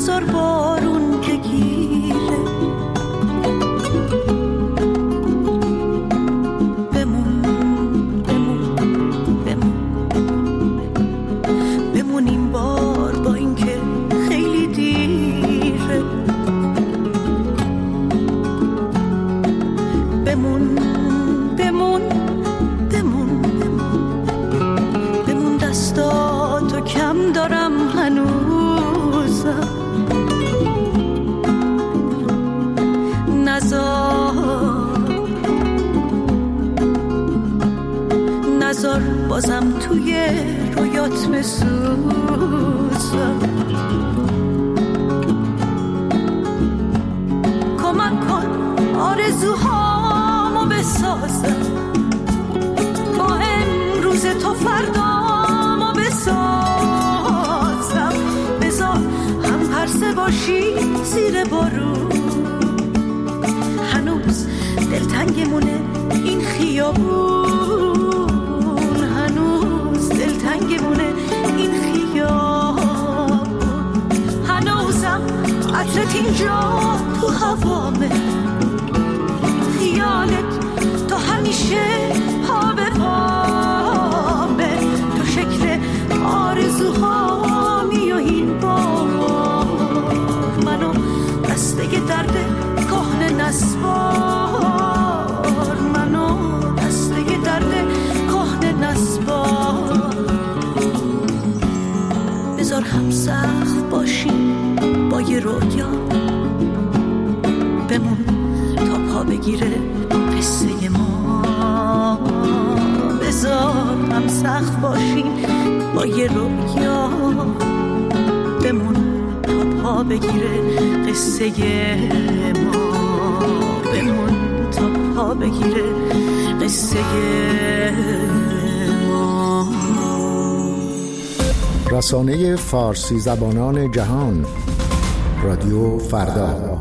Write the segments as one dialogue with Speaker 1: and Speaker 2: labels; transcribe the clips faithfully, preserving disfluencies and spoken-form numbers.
Speaker 1: نزار بارون که گیره، بمون بمون بمون بمون این بار با این که خیلی دیره، بمون بمون بمون بمون دستاتو کم دارم هنوزم، نزار نزار بازم توی رویات بسوزم، کمک کن آرزوهامو بسازم، با امروز تو فردامو بسازم، بذار هم پرسه باشی زیر بارون، هنوز دلتنگمونه این خیابون، هنوز دلتنگمونه این خیابون، هنوزم عطرت اینجا تو هوامه، خیالت تو همیشه پا به پامه، تو شکل آرزوهامی و این بار منو دسته درد کهنه نسبار، منو دسته درد کهنه نسبار، بذار هم سخت باشیم با یه رویا، بمون تا پا بگیره قصه ما، بذار هم سخت باشیم با یه رویا، بمون تا پا بگیره قصه ما، بمون تا پا بگیره قصه ما.
Speaker 2: رسانه فارسی زبانان جهان، رادیو فردا.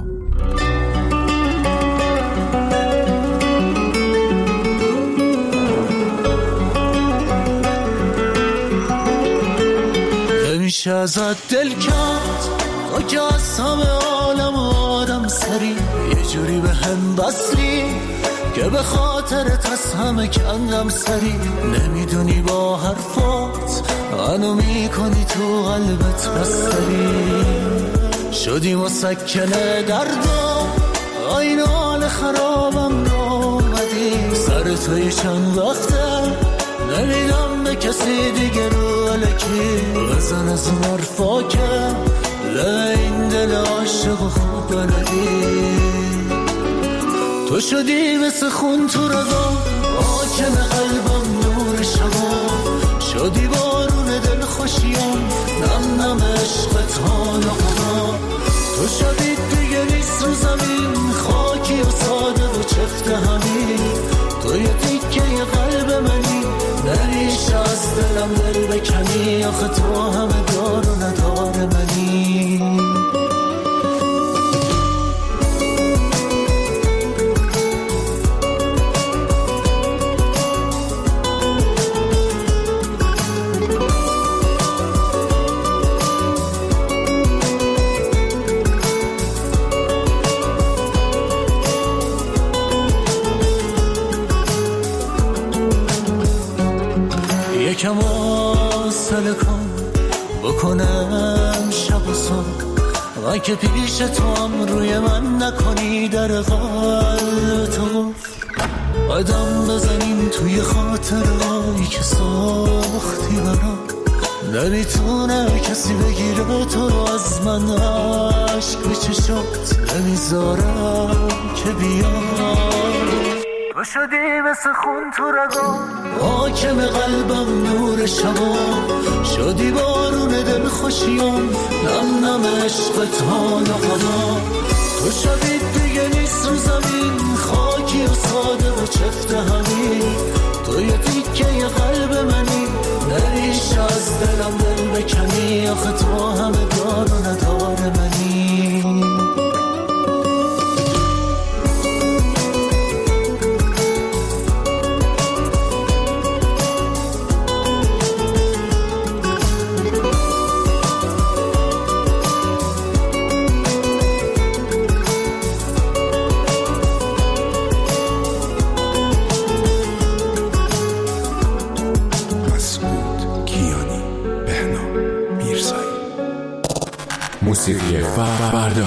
Speaker 3: نمیشه ازت دل کرد تو که از همه عالم آدم سری، یه جوری به هم بسری که به خاطرت از همه کندم سری، نمیدونی با حرفات منو میکنی تو قلبت بستری، شدی مسکنه دردم این حال خرابم نامدی، سر توی چند وقته نمیدم به کسی دیگه رو علکی، بزن از اون حرفا که این دل عاشق خوب بلدی، تو شدی مثل خون تو رگام، حاکم قلبم نور شبا، شدی بارون دل خوشیام، نم نم عشقت حال خدا، تو شدی دیگه نیست رو زمین، خاکی و ساده و چفت همین، تو یه تیکه یه قلب منی، نریشه از دلم دل بکنی، آخه تو همه دار و ندار منی. یکم حوصله کن بکنم شب و صبح، من که پیش تو هم روی من نکنی در قلب تو، قدم بزنیم توی خاطرهایی که ساختی برام، نمیتونه کسی بگیره تو رو از من، عشق به چشات نمیذارم که بیام، تو شدی مثل خون تو رگام، حاکم قلبم نور شبا، شدی بارون دل خوشیام، نم نم عشقت حال خدا، تو شدی دیگه نیست رو زمین، خاکی و ساده و چفت همین، تو یه تیکه یه قلب منی، نریش از دلم دل بکنی، آخه تو همه دار و ندار منی.
Speaker 4: موسیقی فردا.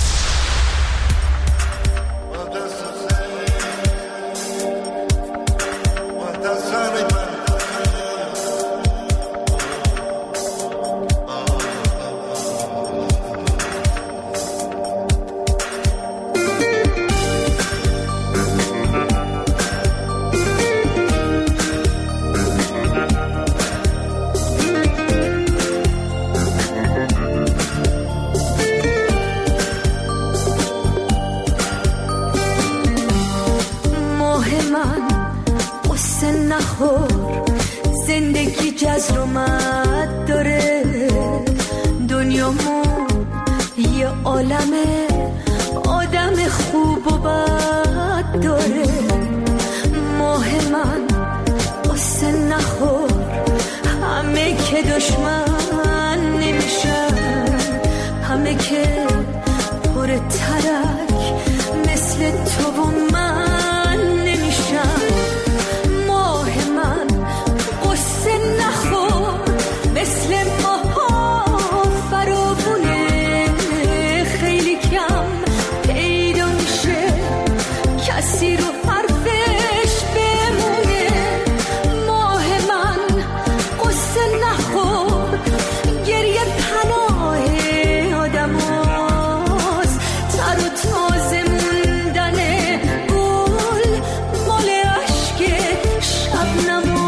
Speaker 1: زندگی جزر و مد داره، دنیامون یه عالمه آدم خوب و بد داره. ماه من قصه نخور، همه که دشمن نمیشن، همه که پر ترک مثل تو و من نمیشن. ماه من قصه نخور، مثل ماها فراوونه، خیلی کم پیدا میشه کسی رو حرفش بمونه. ماه من قصه نخور، گریه پناه آدم هاست، تر و تازه موندن گل مال عشق شبنم.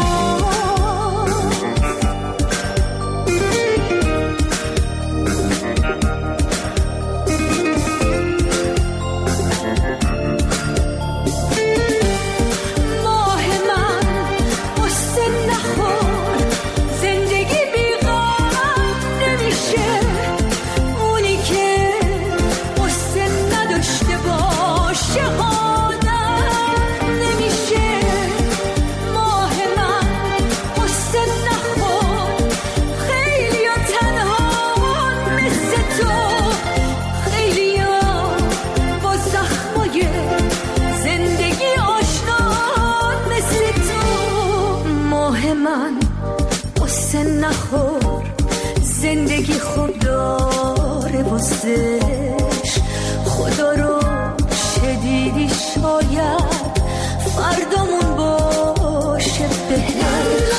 Speaker 1: زندگی خوب داره واسش، خدا رو شدیدی شاید فردامون باشه بهش.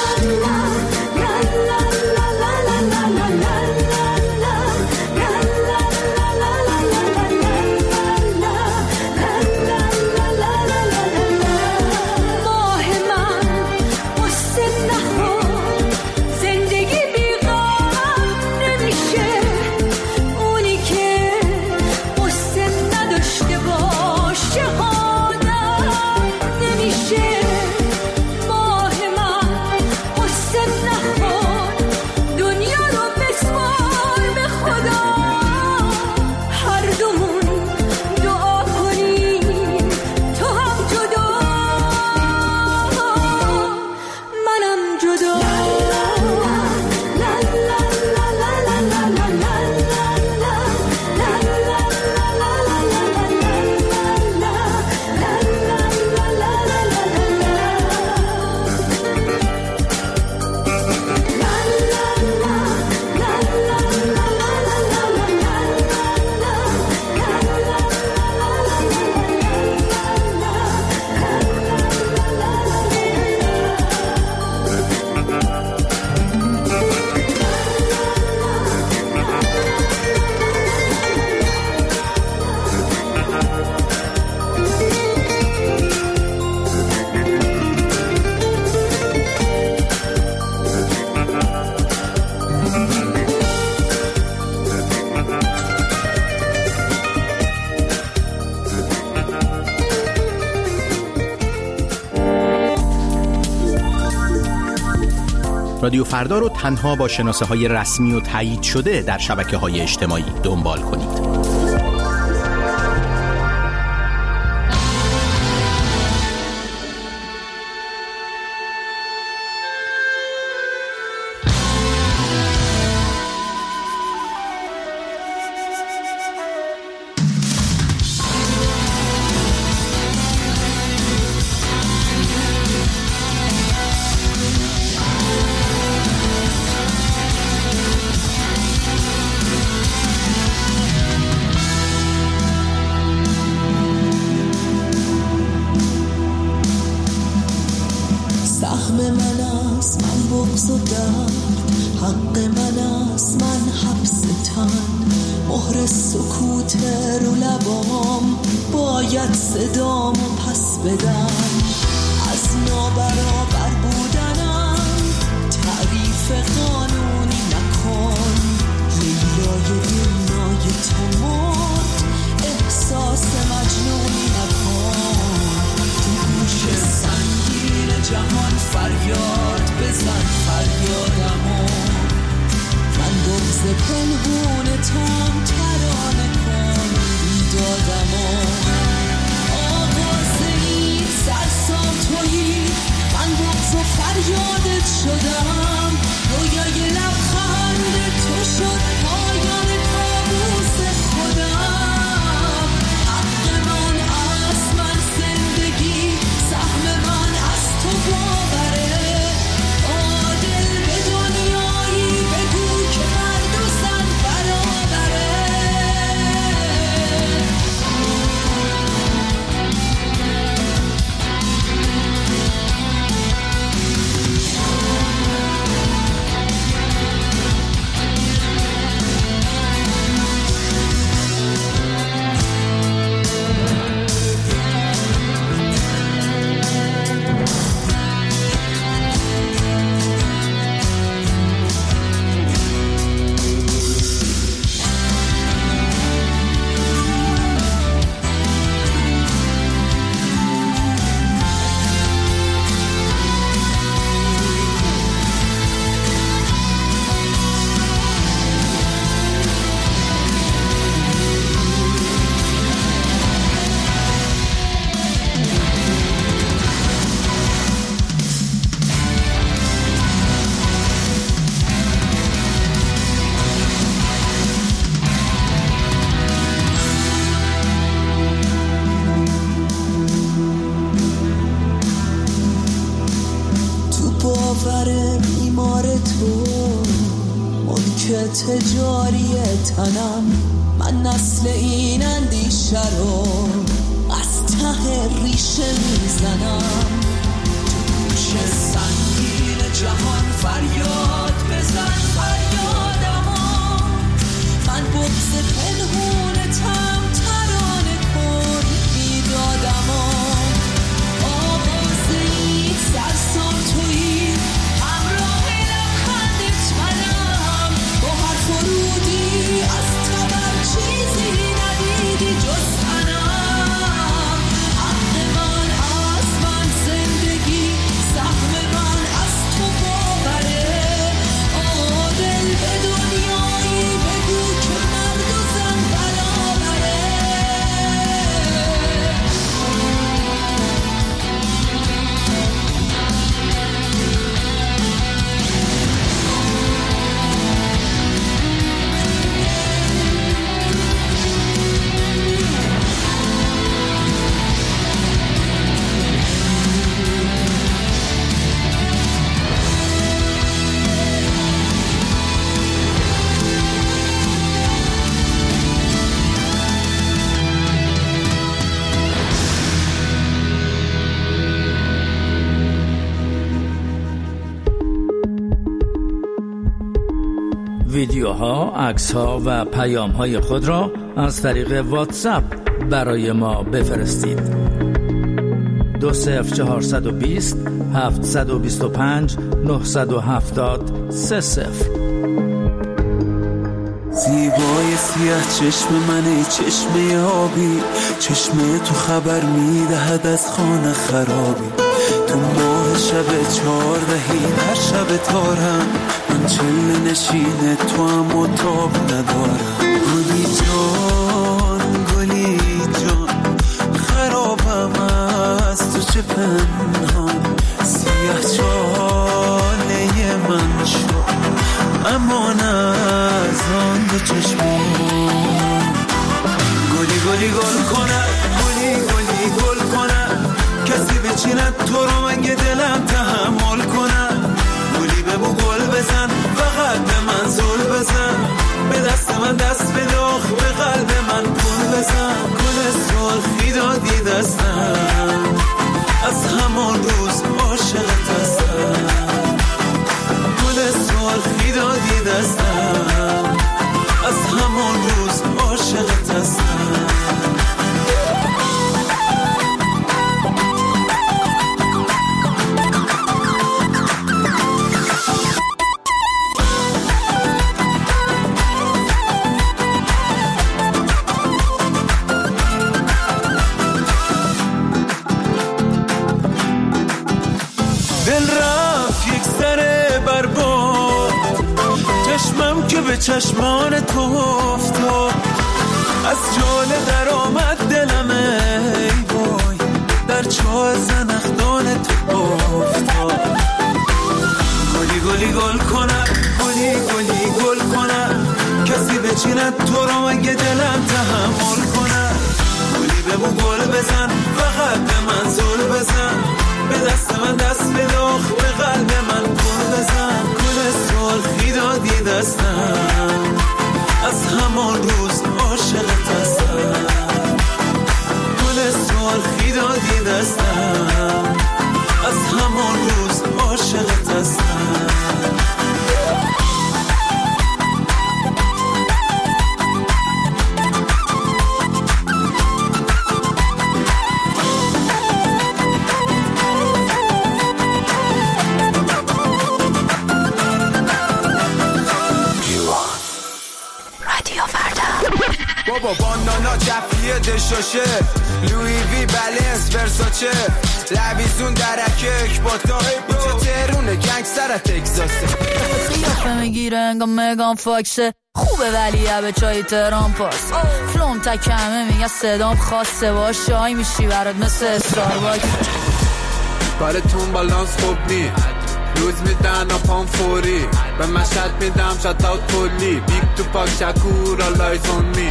Speaker 5: رادیو فردا رو تنها با شناسه های رسمی و تایید شده در شبکه های اجتماعی دنبال کنید.
Speaker 1: کرد. حق من است، من حبس تن، مهر سکوت رو لبام، باید صدامو پس بدم. از نابرابر بودنم تعریف قانونی نکن. لیلای دنیای تو مرد، احساس مجنونی نکن. تو گوش سنگین جهان فریاد بزن فریادمو. من بغض پنهون تام ترانه کن بیدادمو. آغاز این سرسام تویی، من بغض و فریادت شدم. رویای لبخند تو شد پایان کابوس خودم. حق من از من زندگی، سهم من از تو باوره. عادل به دنیایی بگو که مرد و زن برابره. تجاری تنم، من نسل این اندیشه رو از ته ریشه میزنم. تو گوش سنگین جهان فریاد بزن فریادمو. من بغض پنهونتم ترانه کن بیدادمو. آواز این سرسام تویی، همراه لبخندت منم. با هر فرودی از تبر چیزی ندیدی جز تنم. حق من از من زندگی، سهم من از تو باوره. عادل به دنیایی بگو که مرد و زن برابره.
Speaker 4: ویدیوها، عکس‌ها و پیام‌های خود را از طریق واتساپ برای ما بفرستید. دو صفر چهارصد و بیست هفتصد و بیست و پنج نهصد و هفتاد سه صفر.
Speaker 3: زیبای سیاه چشم منه، چشمه آبی، چشمه تو خبر میدهد از خانه خرابی. تو ماه شب چهاردهی هر شب تارم، من چله نشینه تو هم و تاب ندارم. گلی جان گلی جان خرابم از تو چه پنهان. سیاه چاله من شد اما نه از آن دو چشمان. گلی گلی گل کنه، گلی گلی گل کنه، کسی بچیند تو رو منگه دلم تحمل کنه. گلی ببو گل بزن، فقط به من زل بزن، به دست من دست بده، به قلب من پول بزن. گل سرخی دادی دستم، از همان روز عاشقت هستم. گل چشمم که به چشمان تو افتاد، از جاله در آمد دلم ای وای، در چاه زنخدان تو افتاد. گلی گلی گل کنم، گلی گلی گل کنم، کسی بچیند تو رو مگه دلم تحمل کنم. گلی بمو گل بزن، فقط به من زل بزن، به دست من دست بداخ، به قلب من گل بزن. گل سرخی دادی دستم، از همان روز عاشقت هستم. گل سرخی دادی دستم، از همان روز عاشقت هستم.
Speaker 6: بابا باندانا جفیه دشاشه، لوی وی بلنس ورساچه، لویزون درکه اکباتا، بوچه تهرونه گنگستر تگزاسه.
Speaker 7: خیافه میگیره انگا مگان فاکسه، خوبه ولی به چای تهران پاس. فلوم تکمه میگه صدام خاصه، با شای میشی برات مثل استارباکس.
Speaker 6: کارتون بالانس خوب نی، روز میدن پام فوری، به مشهد میدم شات اوت کلی، بیگ تو پاک شکور آلایز اون می.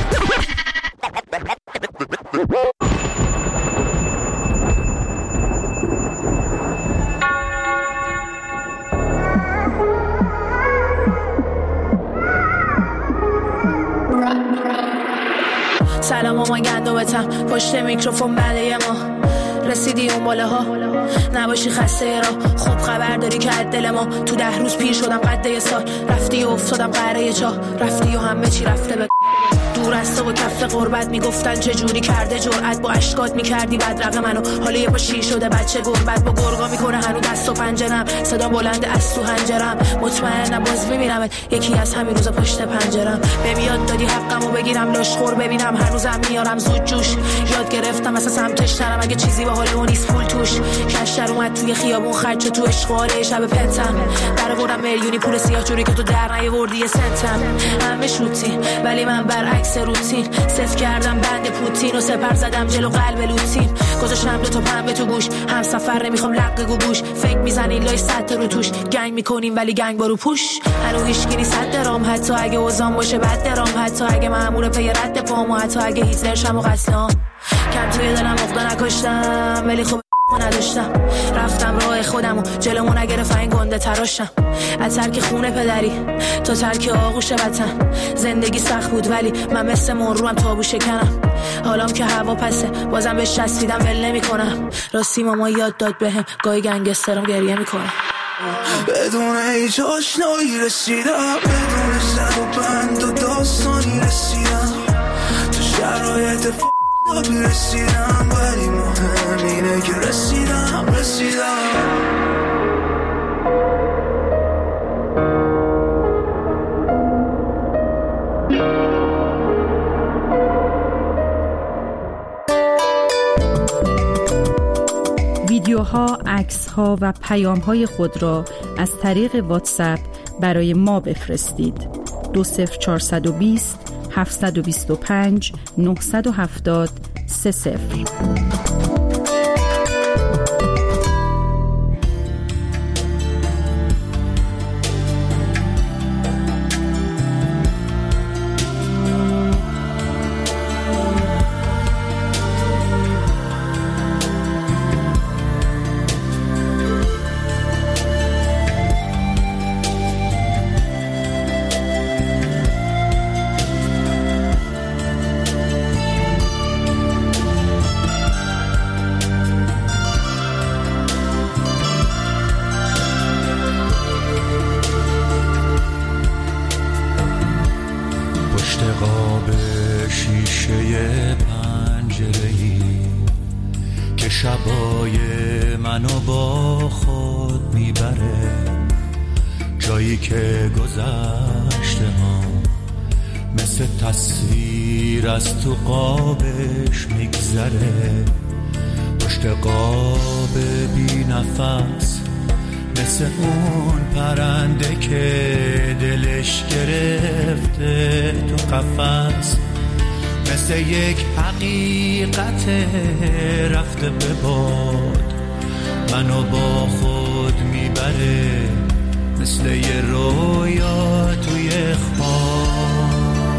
Speaker 8: سلام مامان گندوبتم پشت میکروفون بعد یه ماه رسیدی اون باله ها، نباشی خسته را. خوب خبر داری که از دل ما تو ده روز پیر شدم قد یه سال. رفتی و افتادم قره چاه، رفتی و همه چی رفته به دور از تو و کف قربت. میگفتن چه جوری کرده جرأت، با اشکات میکردی بدرق منو. حالا یه پا شیر شده بچه گربت، با گرگا میکنه هنو دست و پنجرم. صدا بلند از تو هنجرم، مطمئنم باز میبینمت یکی از همین روزا پشت پنجرم. بمیاد دادی حقمو بگیرم لاشخور ببینم، هنوزم میارم زود جوش. یاد گرفتم مثلا سمتش نرم اگه چیزی به حال اون نیست پول توش. کشتر اومد توی خیابون خرج تو اشغاله شب پنتم، در بردم میلیونی پول سیاه جوری که تو در نیاوردی یه سنتم. همه شوتی ولی من برعکس روتین، صفر کردم بند پوتین و سپر زدم جلو قلب لوتین. گذاشتم دو تا پنبه تو گوش، هم سفر نمیخوام لق گوگوش. فکر میزنین لای صد رو توش، گنگ میکنیم ولی گنگ بارو پوش. هنو هیچکی صد درام، حتی اگه وزام باشه بد درام، حتی اگه مأمور پی رد پام، و حتی اگه هیتلر شم و قتلام. کم توی دلم عقده نکشتم ولی خب نداشتم، رفتم راه خودم و جلومو نگرفت این گنده تراشم. از ترک خونه پدری تا ترک آغوش وطن، زندگی سخت بود ولی من مثل مروم تابو شکنم. حالام که هوا پسه بازم بهش چسبیدم ول نمی کنم. راستی ماما یاد داد بهم گاهی گنگسترم گریه میکنم.
Speaker 3: بدون هیچ آشنایی رسیدم، بدون زد و بند و داستانی رسیدم، تو شرایط ف... رسیدم ولی مهم اینه که رسیدم رسیدم.
Speaker 9: ویدیوها، عکس‌ها و پیام‌های خود را از طریق واتساپ برای ما بفرستید. دو صفر چهارصد و بیست هفتصد و بیست و پنج نهصد و هفتاد سه صفر.
Speaker 3: شبای منو با خود میبره، جایی که گذشته ها مثل تصویر از تو قابش میگذره. پشت قاب بی نفس مثل اون پرنده که دلش گرفته تو قفس، مثل یک حقیقت رفته به باد منو با خود میبره، مثل یه رویا توی خواب.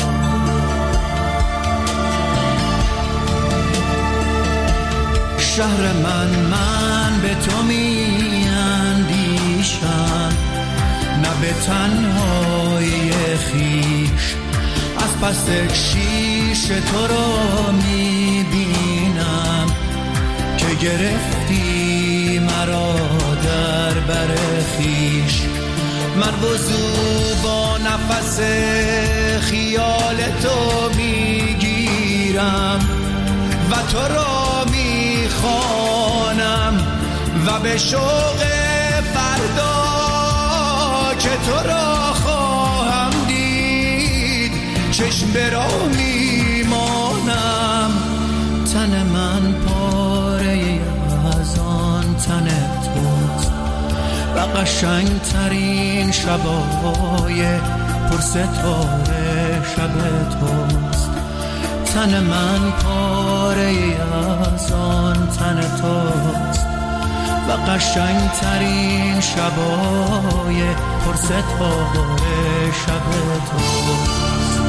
Speaker 3: شهر من من به تو می اندیشم، نه به تنهایی خیش، از پس شیش تو رو می بینم که گرفتی مرا در بر خیش. من وضو با نفس خیال تو می گیرم و تو را می خوانم و به شوق فردا که تو را خواهم دید چشم برا می مانم. تن من پاره از آن تن توست و قشنگ ترین شبای پرستاره شب توست. تن من پاره از آن تن توست و قشنگ ترین شبای پرستاره شب توست.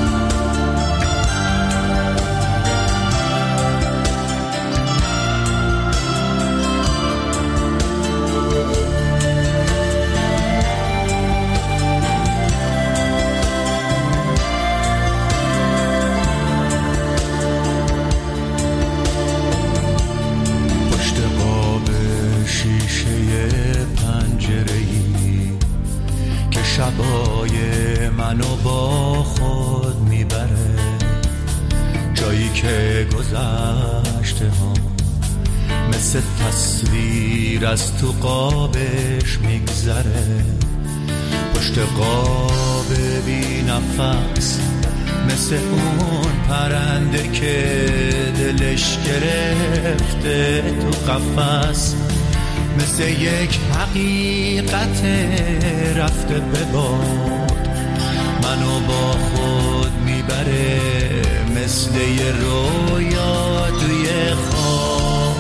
Speaker 3: شبای منو با خود میبره، جایی که گذشته ها مثل تصویر از تو قابش میگذره. پشت قاب بی نفس مثل اون پرنده که دلش گرفته تو قفس، مثل یک حقیقت رفته به باد منو با خود میبره، مثل یه رویا توی خواب.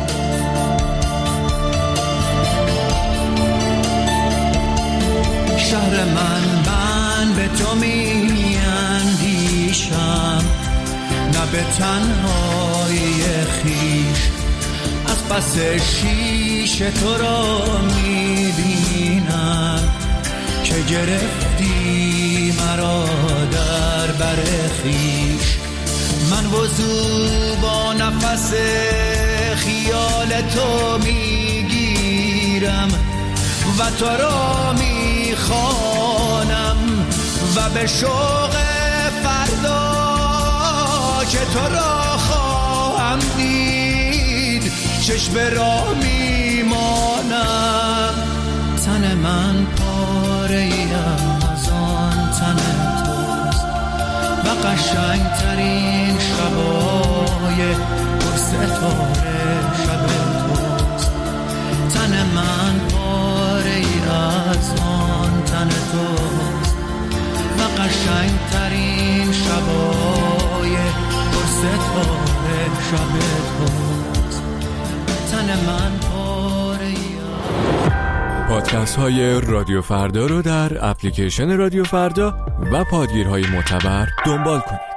Speaker 3: شهر من من به تو می اندیشم، نه به تنهایی خیش، از پس شیش تو را میبینم که گرفتی مرا در بر خیش. من وضو با نفس خیال تو میگیرم و تو را میخوانم و به شوق فردا که تو را خواهم دید چشم را میمانم. تن من پاره از آن تن توست و قشنگ ترین شبای پرستاره شب توست. تن من پاره از آن تن توست و قشنگ ترین شبای پرستاره شب توست. تن من پاره.
Speaker 10: پادکست های رادیو فردا رو در اپلیکیشن رادیو فردا و پادگیرهای معتبر دنبال کنید.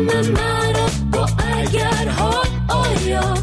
Speaker 11: سلام مرا با اگرها آیا